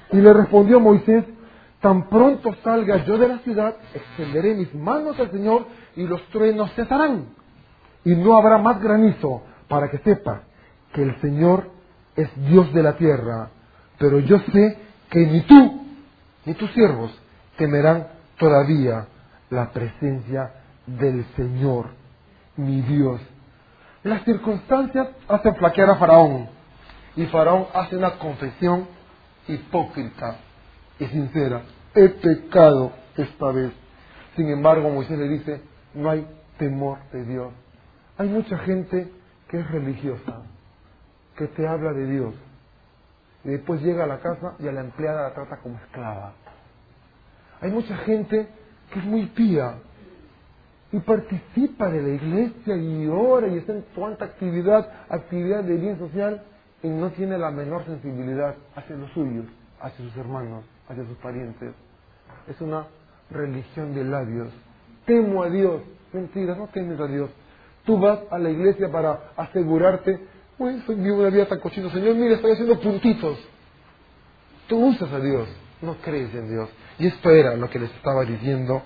A: Y le respondió Moisés: tan pronto salga yo de la ciudad, extenderé mis manos al Señor y los truenos cesarán. Y no habrá más granizo, para que sepa que el Señor es Dios de la tierra. Pero yo sé que ni tú, ni tus siervos temerán todavía la presencia del Señor, mi Dios. Las circunstancias hacen flaquear a Faraón, y Faraón hace una confesión hipócrita y sincera: he pecado esta vez. Sin embargo, Moisés le dice: no hay temor de Dios. Hay mucha gente que es religiosa, que te habla de Dios, y después llega a la casa y a la empleada la trata como esclava. Hay mucha gente que es muy pía y participa de la iglesia y ora y está en cuanta actividad, actividad de bien social, y no tiene la menor sensibilidad hacia los suyos, hacia sus hermanos, hacia sus parientes. Es una religión de labios. Temo a Dios. Mentira, no temes a Dios. Tú vas a la iglesia para asegurarte: uy, soy vivo una vida tan cochino, Señor, mira, estoy haciendo puntitos. Tú usas a Dios, no crees en Dios. Y esto era lo que les estaba diciendo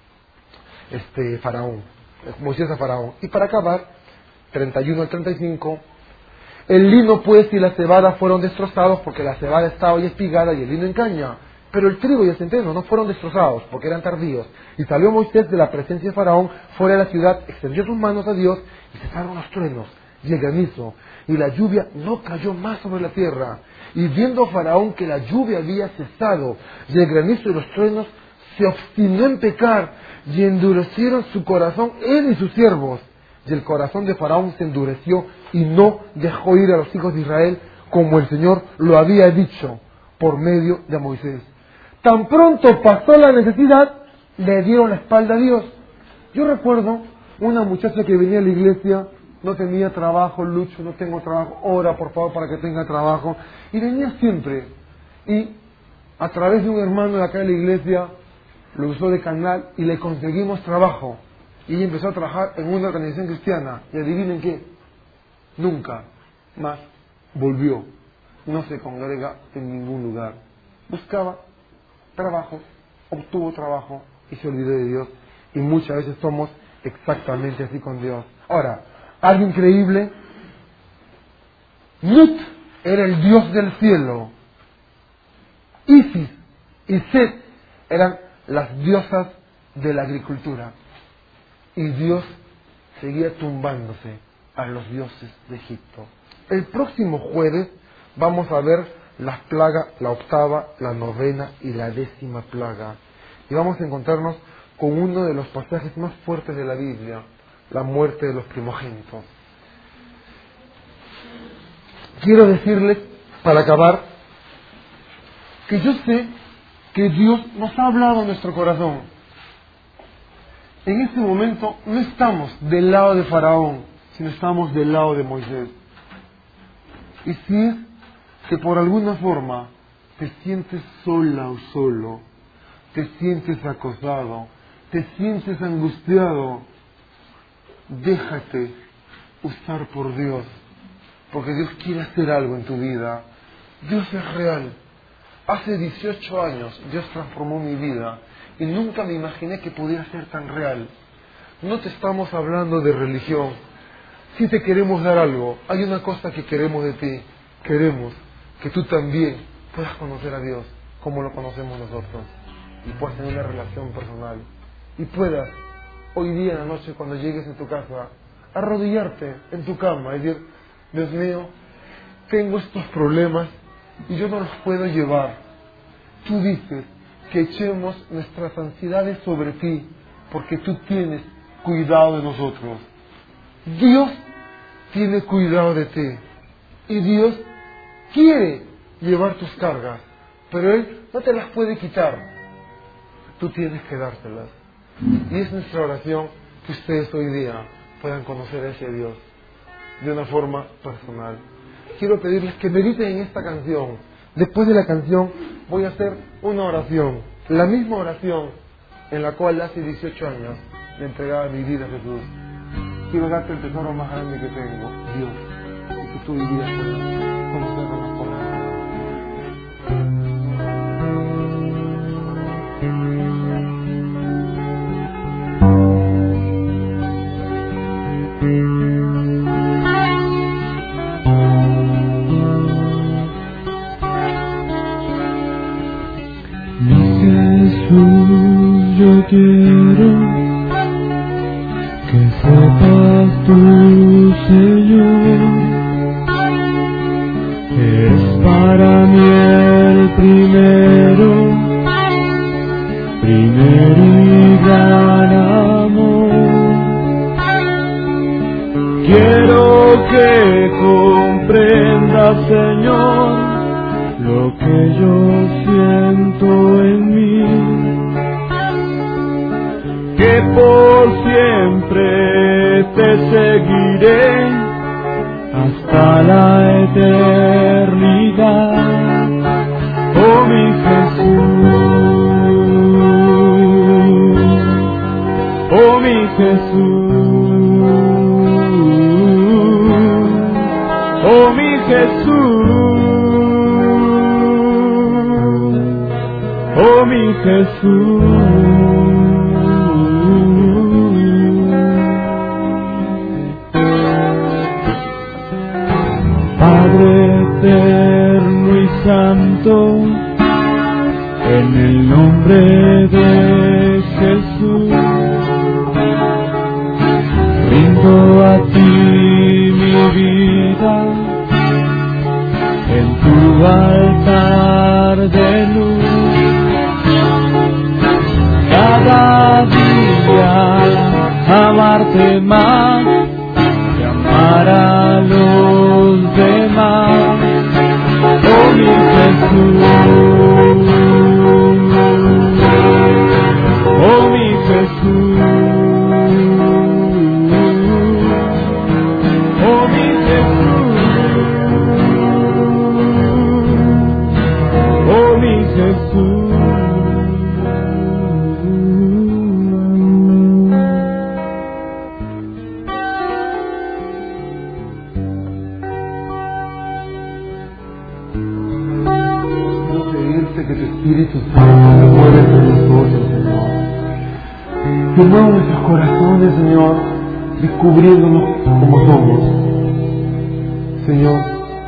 A: este Faraón, Moisés a Faraón. Y para acabar, treinta y uno al treinta y cinco, el lino pues y la cebada fueron destrozados, porque la cebada estaba ya espigada y el lino en caña. Pero el trigo y el centeno no fueron destrozados, porque eran tardíos. Y salió Moisés de la presencia de Faraón fuera de la ciudad, extendió sus manos a Dios, y cesaron los truenos y el granizo, y la lluvia no cayó más sobre la tierra. Y viendo Faraón que la lluvia había cesado, y el granizo y los truenos, se obstinó en pecar, y endurecieron su corazón él y sus siervos. Y el corazón de Faraón se endureció, y no dejó ir a los hijos de Israel, como el Señor lo había dicho por medio de Moisés. Tan pronto pasó la necesidad, le dieron la espalda a Dios. Yo recuerdo una muchacha que venía a la iglesia, no tenía trabajo: Lucho, no tengo trabajo, ora por favor para que tenga trabajo. Y venía siempre. Y a través de un hermano de acá de la iglesia, lo usó de canal y le conseguimos trabajo. Y ella empezó a trabajar en una organización cristiana. Y adivinen qué, nunca más volvió. No se congrega en ningún lugar. Buscaba trabajo, obtuvo trabajo y se olvidó de Dios. Y muchas veces somos exactamente así con Dios. Ahora, algo increíble: Nut era el dios del cielo, Isis y Set eran las diosas de la agricultura, y Dios seguía tumbándose a los dioses de Egipto. El próximo jueves vamos a ver las plagas, la octava, la novena y la décima plaga, y vamos a encontrarnos con uno de los pasajes más fuertes de la Biblia: la muerte de los primogénitos. Quiero decirles, para acabar, que yo sé que Dios nos ha hablado en nuestro corazón. En este momento no estamos del lado de Faraón, sino estamos del lado de Moisés. Y si es que por alguna forma te sientes sola o solo, te sientes acosado, te sientes angustiado, déjate usar por Dios, porque Dios quiere hacer algo en tu vida. Dios es real. Hace dieciocho años Dios transformó mi vida y nunca me imaginé que pudiera ser tan real. No te estamos hablando de religión. Si te queremos dar algo, hay una cosa que queremos de ti: queremos que tú también puedas conocer a Dios como lo conocemos nosotros, y puedas tener una relación personal, y puedas hoy día en la noche, cuando llegues en tu casa, arrodillarte en tu cama y decir: Dios mío, tengo estos problemas y yo no los puedo llevar. Tú dices que echemos nuestras ansiedades sobre ti, porque tú tienes cuidado de nosotros. Dios tiene cuidado de ti, y Dios quiere llevar tus cargas, pero Él no te las puede quitar. Tú tienes que dárselas. Y es nuestra oración que ustedes hoy día puedan conocer a ese Dios de una forma personal. Quiero pedirles que mediten en esta canción. Después de la canción voy a hacer una oración, la misma oración en la cual hace dieciocho años le entregaba mi vida a Jesús. Quiero darte el tesoro más grande que tengo, Dios, y que tú hoy día puedas conocerlo más por
B: Quiero que comprendas, Señor, lo que yo siento en mí, que por siempre te seguiré hasta la eternidad, oh mi Jesús, oh mi Jesús, oh mi Jesús, oh mi Jesús. Padre eterno y santo, en el nombre de Jesús, rindo a ti mi vida en tu altar de luz. Cada día amarte más y amar a los demás, oh mi Jesús, oh mi Jesús, oh mi Jesús, oh mi Jesús.
A: Que tu Espíritu Santo se mueve entre nosotros, Señor. Que mueva nuestros corazones, Señor, descubriéndonos como somos. Señor,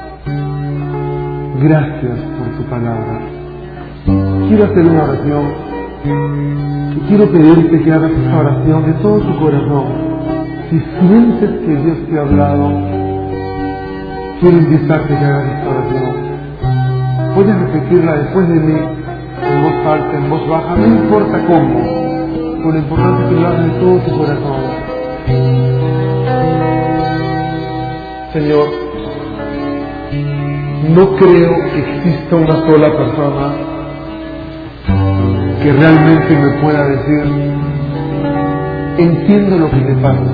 A: gracias por tu palabra. Quiero hacer una oración y quiero pedirte que hagas esta oración de todo tu corazón. Si sientes que Dios te ha hablado, quiero invitarte a que hagas esta oración. Puedes repetirla después de mí, en voz alta, en voz baja, no importa cómo, por lo importante es que lo hagas de todo tu corazón. Señor, no creo que exista una sola persona que realmente me pueda decir, entiendo lo que te pasa,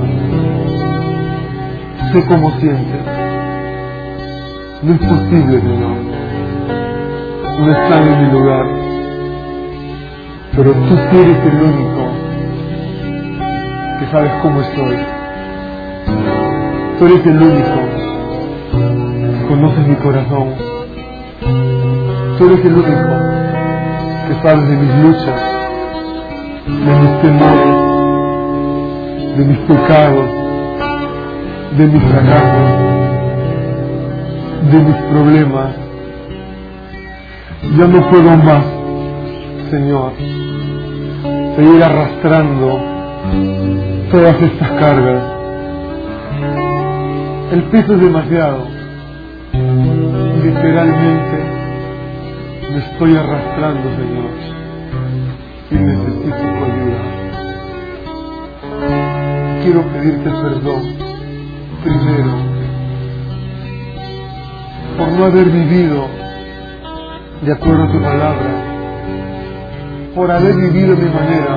A: sé cómo sientes. No es posible, Señor. No están en mi lugar, pero tú sí eres el único que sabes cómo estoy. Tú eres el único que conoces mi corazón. Tú eres el único que sabes de mis luchas, de mis temores, de mis pecados, de mis fracasos, de mis problemas. Ya no puedo más, Señor, seguir arrastrando todas estas cargas. El peso es demasiado. Literalmente me estoy arrastrando, Señor, y necesito tu ayuda. Quiero pedirte perdón, primero, por no haber vivido de acuerdo a tu palabra, por haber vivido mi manera,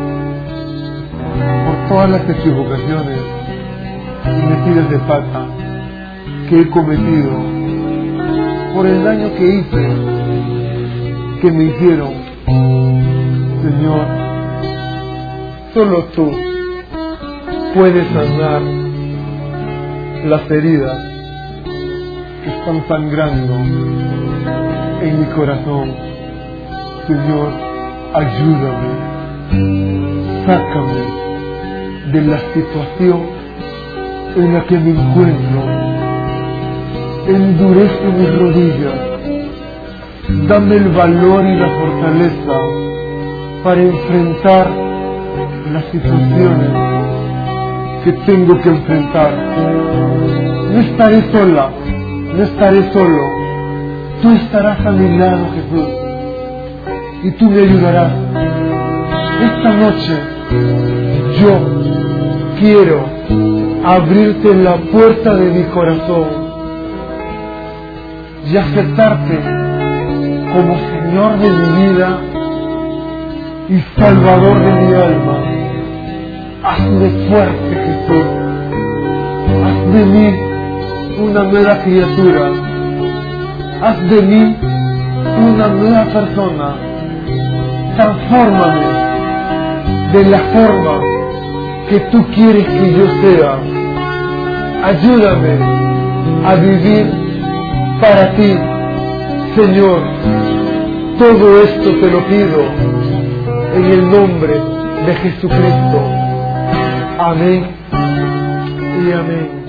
A: por todas las equivocaciones y metidas de pata que he cometido, por el daño que hice, que me hicieron. Señor, solo tú puedes sanar las heridas que están sangrando en mi corazón. Señor, ayúdame, sácame de la situación en la que me encuentro, endurece mis rodillas, dame el valor y la fortaleza para enfrentar las situaciones que tengo que enfrentar. No estaré sola, no estaré solo. Tú estarás a mi lado, Jesús, y tú me ayudarás. Esta noche yo quiero abrirte la puerta de mi corazón y aceptarte como Señor de mi vida y Salvador de mi alma. Hazme fuerte, Jesús. Haz de mí una nueva criatura. Haz de mí una nueva persona. Transfórmame de la forma que tú quieres que yo sea. Ayúdame a vivir para ti, Señor. Todo esto te lo pido en el nombre de Jesucristo. Amén y amén.